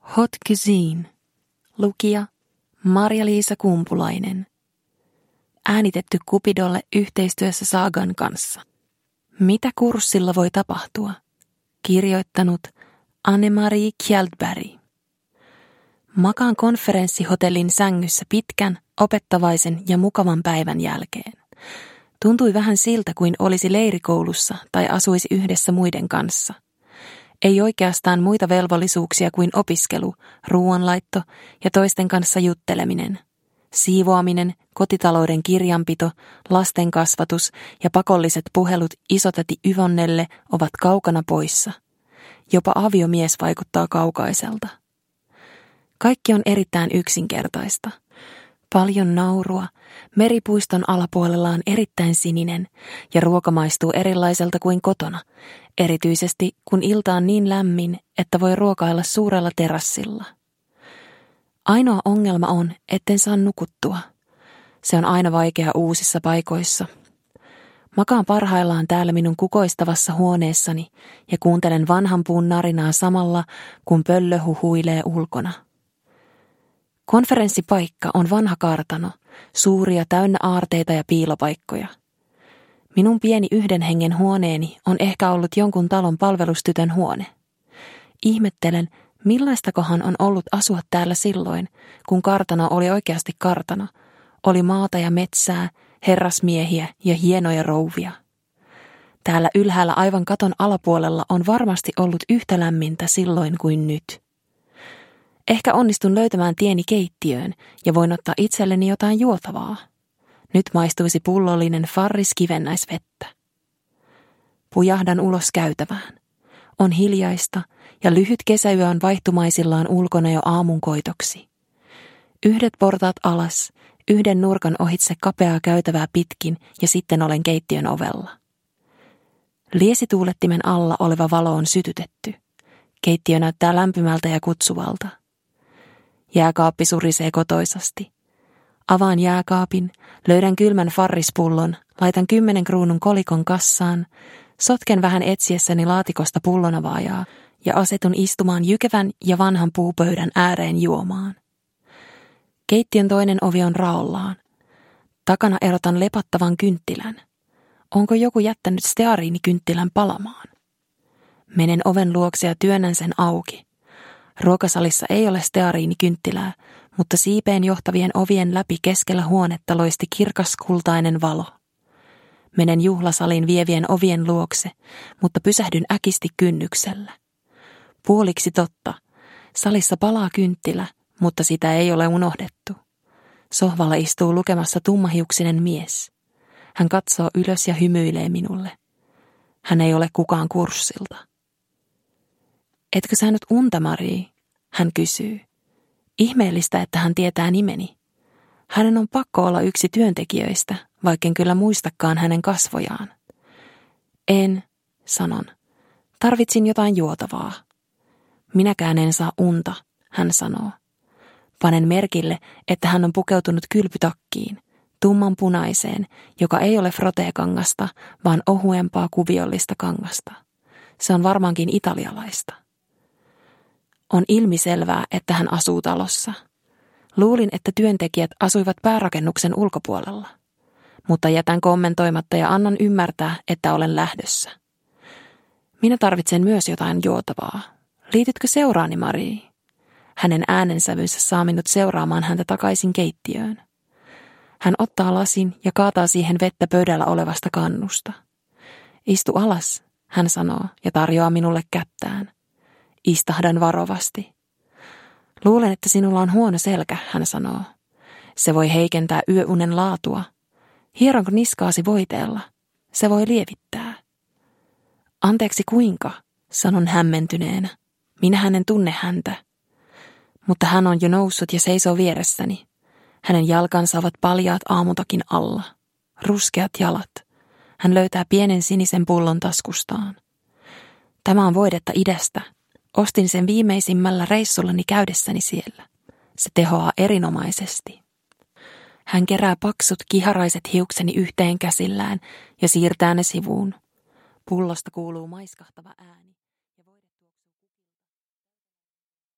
Hot Cuisine. Lukija Marja-Liisa Kumpulainen. Äänitetty Cupidolle yhteistyössä Sagan kanssa. Mitä kurssilla voi tapahtua? Kirjoittanut Anne-Marie Kjellberg. Makaan konferenssihotellin sängyssä pitkän, opettavaisen ja mukavan päivän jälkeen. Tuntui vähän siltä, kuin olisi leirikoulussa tai asuisi yhdessä muiden kanssa. Ei oikeastaan muita velvollisuuksia kuin opiskelu, ruoanlaitto ja toisten kanssa jutteleminen. Siivoaminen, kotitalouden kirjanpito, lasten kasvatus ja pakolliset puhelut isotäti Yvonnelle ovat kaukana poissa. Jopa aviomies vaikuttaa kaukaiselta. Kaikki on erittäin yksinkertaista. Paljon naurua, meripuiston alapuolella on erittäin sininen ja ruoka maistuu erilaiselta kuin kotona, erityisesti kun ilta on niin lämmin, että voi ruokailla suurella terassilla. Ainoa ongelma on, etten saa nukuttua. Se on aina vaikea uusissa paikoissa. Makaan parhaillaan täällä minun kukoistavassa huoneessani ja kuuntelen vanhan puun narinaa samalla, kun pöllö huhuilee ulkona. Konferenssipaikka on vanha kartano, suuria täynnä aarteita ja piilopaikkoja. Minun pieni yhden hengen huoneeni on ehkä ollut jonkun talon palvelustytön huone. Ihmettelen, millaistakohan on ollut asua täällä silloin, kun kartano oli oikeasti kartano, oli maata ja metsää, herrasmiehiä ja hienoja rouvia. Täällä ylhäällä aivan katon alapuolella on varmasti ollut yhtä lämmintä silloin kuin nyt. Ehkä onnistun löytämään tieni keittiöön ja voin ottaa itselleni jotain juotavaa. Nyt maistuisi pullollinen farris kivennäisvettä. Pujahdan ulos käytävään. On hiljaista ja lyhyt kesäyö on vaihtumaisillaan ulkona jo aamunkoitoksi. Yhdet portaat alas, yhden nurkan ohitse kapeaa käytävää pitkin ja sitten olen keittiön ovella. Liesituulettimen alla oleva valo on sytytetty. Keittiö näyttää lämpimältä ja kutsuvalta. Jääkaappi surisee kotoisasti. Avaan jääkaapin, löydän kylmän farrispullon, laitan 10 kruunun kolikon kassaan, sotken vähän etsiessäni laatikosta pullonavaajaa ja asetun istumaan jykevän ja vanhan puupöydän ääreen juomaan. Keittiön toinen ovi on raollaan. Takana erotan lepattavan kynttilän. Onko joku jättänyt steariinikynttilän palamaan? Menen oven luokse ja työnnän sen auki. Ruokasalissa ei ole steariinikynttilää, mutta siipeen johtavien ovien läpi keskellä huonetta loisti kirkas kultainen valo. Menen juhlasalin vievien ovien luokse, mutta pysähdyn äkisti kynnyksellä. Puoliksi totta. Salissa palaa kynttilä, mutta sitä ei ole unohdettu. Sohvalla istuu lukemassa tummahiuksinen mies. Hän katsoo ylös ja hymyilee minulle. Hän ei ole kukaan kurssilta. Etkö sä nyt unta, Marie? Hän kysyy. Ihmeellistä, että hän tietää nimeni. Hänen on pakko olla yksi työntekijöistä, vaikken kyllä muistakaan hänen kasvojaan. En, sanon. Tarvitsin jotain juotavaa. Minäkään en saa unta, hän sanoo. Panen merkille, että hän on pukeutunut kylpytakkiin, tummanpunaiseen, joka ei ole froteekangasta, vaan ohuempaa kuviollista kangasta. Se on varmaankin italialaista. On ilmiselvää, että hän asuu talossa. Luulin, että työntekijät asuivat päärakennuksen ulkopuolella. Mutta jätän kommentoimatta ja annan ymmärtää, että olen lähdössä. Minä tarvitsen myös jotain juotavaa. Liitytkö seuraani, Marie? Hänen äänensävynsä saa minut seuraamaan häntä takaisin keittiöön. Hän ottaa lasin ja kaataa siihen vettä pöydällä olevasta kannusta. Istu alas, hän sanoo ja tarjoaa minulle kättään. Istahdan varovasti. Luulen, että sinulla on huono selkä, hän sanoo. Se voi heikentää yöunen laatua. Hieronko niskaasi voiteella? Se voi lievittää. Anteeksi kuinka, sanon hämmentyneenä. Minähän en tunne häntä. Mutta hän on jo noussut ja seisoo vieressäni. Hänen jalkansa ovat paljaat aamutakin alla. Ruskeat jalat. Hän löytää pienen sinisen pullon taskustaan. Tämä on voidetta idästä. Ostin sen viimeisimmällä reissullani käydessäni siellä. Se tehoaa erinomaisesti. Hän kerää paksut kiharaiset hiukseni yhteen käsillään ja siirtää ne sivuun. Pullosta kuuluu maiskahtava ääni.